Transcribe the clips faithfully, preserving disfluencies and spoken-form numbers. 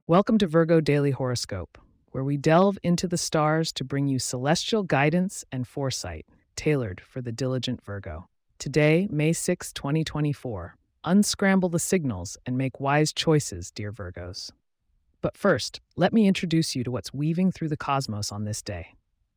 Welcome to Virgo Daily Horoscope, where we delve into the stars to bring you celestial guidance and foresight tailored for the diligent Virgo. Today, May sixth, twenty twenty-four. Unscramble the signals and make wise choices, dear Virgos. But first, let me introduce you to what's weaving through the cosmos on this day.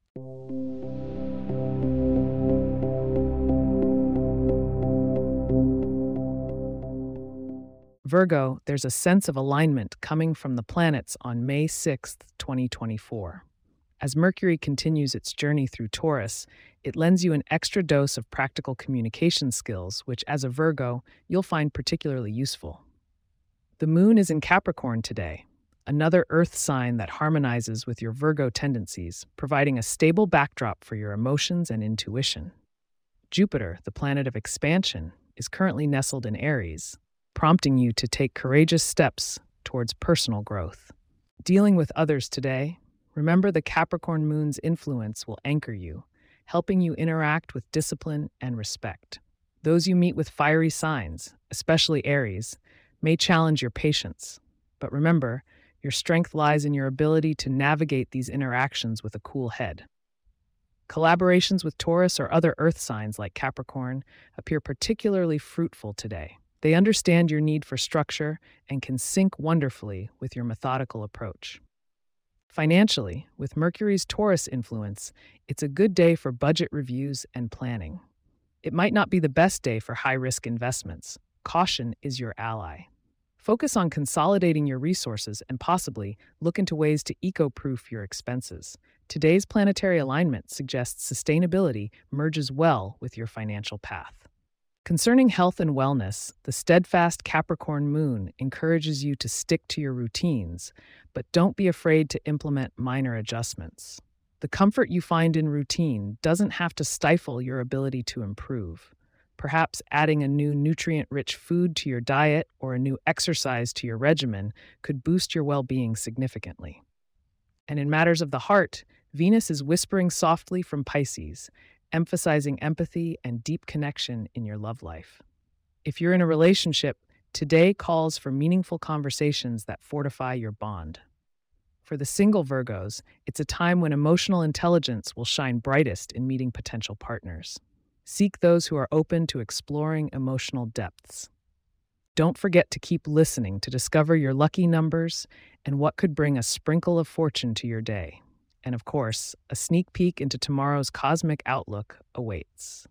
Virgo, there's a sense of alignment coming from the planets on May sixth, twenty twenty-four. As Mercury continues its journey through Taurus, it lends you an extra dose of practical communication skills, which, as a Virgo, you'll find particularly useful. The moon is in Capricorn today, another earth sign that harmonizes with your Virgo tendencies, providing a stable backdrop for your emotions and intuition. Jupiter, the planet of expansion, is currently nestled in Aries, prompting you to take courageous steps towards personal growth. Dealing with others today, remember the Capricorn moon's influence will anchor you, helping you interact with discipline and respect. Those you meet with fiery signs, especially Aries, may challenge your patience, but remember, your strength lies in your ability to navigate these interactions with a cool head. Collaborations with Taurus or other earth signs like Capricorn appear particularly fruitful today. They understand your need for structure and can sync wonderfully with your methodical approach. Financially, with Mercury's Taurus influence, it's a good day for budget reviews and planning. It might not be the best day for high-risk investments. Caution is your ally. Focus on consolidating your resources and possibly look into ways to eco-proof your expenses. Today's planetary alignment suggests sustainability merges well with your financial path. Concerning health and wellness, the steadfast Capricorn moon encourages you to stick to your routines, but don't be afraid to implement minor adjustments. The comfort you find in routine doesn't have to stifle your ability to improve. Perhaps adding a new nutrient-rich food to your diet or a new exercise to your regimen could boost your well-being significantly. And in matters of the heart, Venus is whispering softly from Pisces, emphasizing empathy and deep connection in your love life. If you're in a relationship, today calls for meaningful conversations that fortify your bond. For the single Virgos, it's a time when emotional intelligence will shine brightest in meeting potential partners. Seek those who are open to exploring emotional depths. Don't forget to keep listening to discover your lucky numbers and what could bring a sprinkle of fortune to your day. And of course, a sneak peek into tomorrow's cosmic outlook awaits.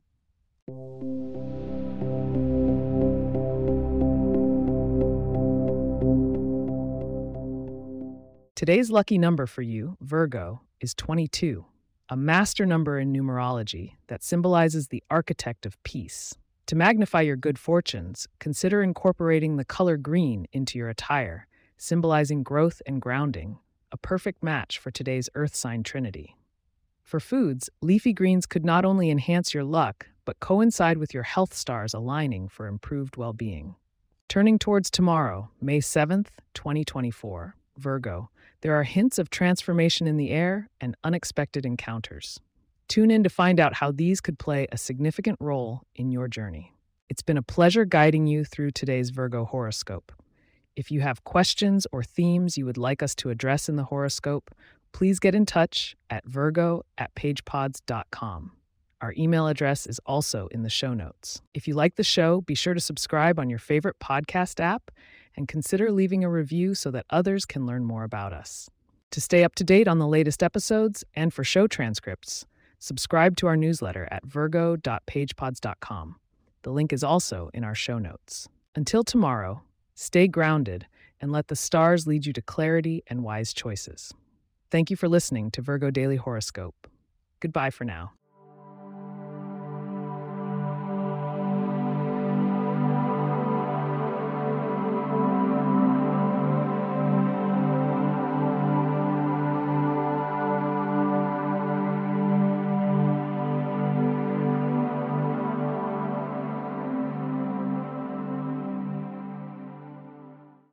Today's lucky number for you, Virgo, is twenty-two, a master number in numerology that symbolizes the architect of peace. To magnify your good fortunes, consider incorporating the color green into your attire, symbolizing growth and grounding, a perfect match for today's earth sign trinity. For foods, leafy greens could not only enhance your luck, but coincide with your health stars aligning for improved well-being. Turning towards tomorrow, May seventh, twenty twenty-four, Virgo, there are hints of transformation in the air and unexpected encounters. Tune in to find out how these could play a significant role in your journey. It's been a pleasure guiding you through today's Virgo horoscope. If you have questions or themes you would like us to address in the horoscope, please get in touch at virgo at pagepods dot com. Our email address is also in the show notes. If you like the show, be sure to subscribe on your favorite podcast app and consider leaving a review so that others can learn more about us. To stay up to date on the latest episodes and for show transcripts, subscribe to our newsletter at virgo dot pagepods dot com. The link is also in our show notes. Until tomorrow, stay grounded and let the stars lead you to clarity and wise choices. Thank you for listening to Virgo Daily Horoscope. Goodbye for now.